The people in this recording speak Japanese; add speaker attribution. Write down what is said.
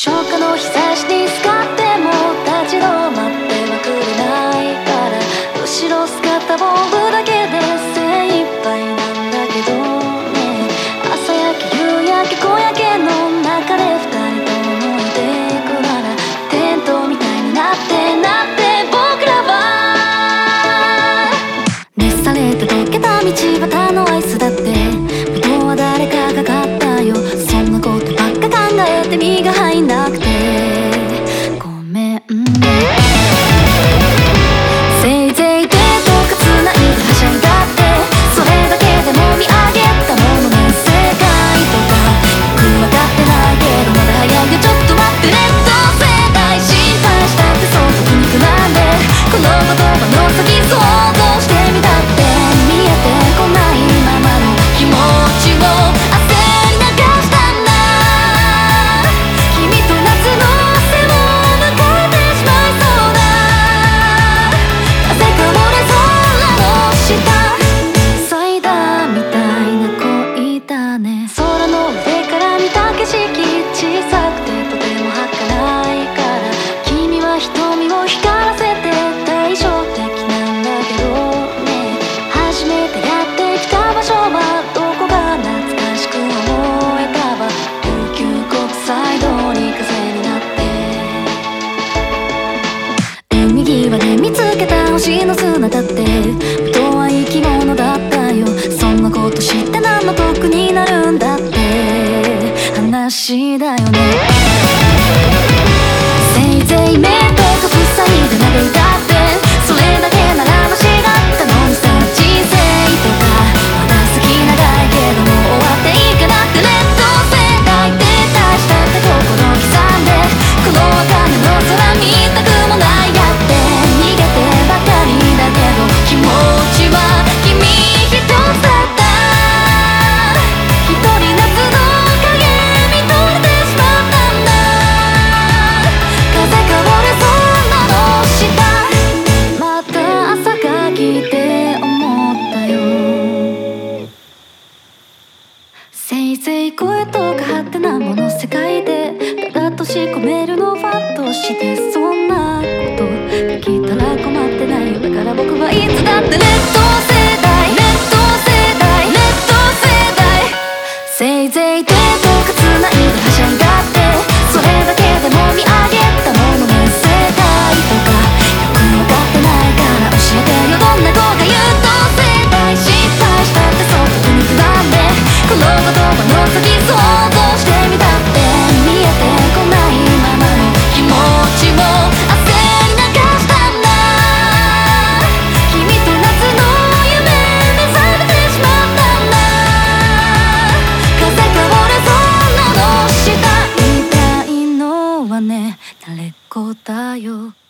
Speaker 1: 初夏の日差しにすがっても立ち止まってはくれないから、後ろ姿を追うだけで精一杯なんだけどね。朝焼け夕焼け小焼けの中で二人ともいてくなら、テントみたいになって僕らは熱されて溶けた道端のアイスだって本当は誰かが買ったよ。そんなことばっか考えて身が入んなくてごめんね。せいぜい手とかつないではしゃいだって、それだけでも見上げたものね。世界とかよくわかってないけどまだ早いよ、ちょっと待って。レッド世代心配したってそうと皮肉なんで、この言葉の先想像してみたって見えてこないままの気持ちを焦り流したんだ。君と夏の汗を迎えてしまいそうだ。風香る空の下、サイダーみたいな恋だね。空の上から見た景色小さくてとても儚いから、君は瞳を光らせて対照的なんだけどね。初めてやってきた場所はどこが懐かしく思えたわ。琉球国際通り風になって、海際で見つけた星の砂だって本当は生き物だったよ。そんなこと知って何の得になるんだって話だよね。せいぜい目とか塞いで嘆いたって、それだけならマシだったのにさ。人生とかまだ先長いけどもう終わっていいかなって。レッド世代って大したって心刻んで、この茜の空見たくもないやって逃げてばかりだけど、気持ちは君一つだった。一人夏の影見とれてしまったんだ。風香る空の下、また朝が来て思ったよ。せいぜい声とかハテナもの世界でただ閉じ込めるのファンとして、そんなことできたら困ってないよ。だから僕はいつだってレッド世代レッド世代レッド世代、せいぜい手とかつないではしゃいだって、それだけでも見上げたものね。世界とかよくわかってないから教えてよ、どんな子が言うと世代失敗したってそうと皮肉なんで、この言葉の先想像してみたって見えてこないままの気持ちを焦り流したんだ。君と夏の夢目覚めてしまったんだ。風香る空の下、言いたいのはね、慣れっこだよ。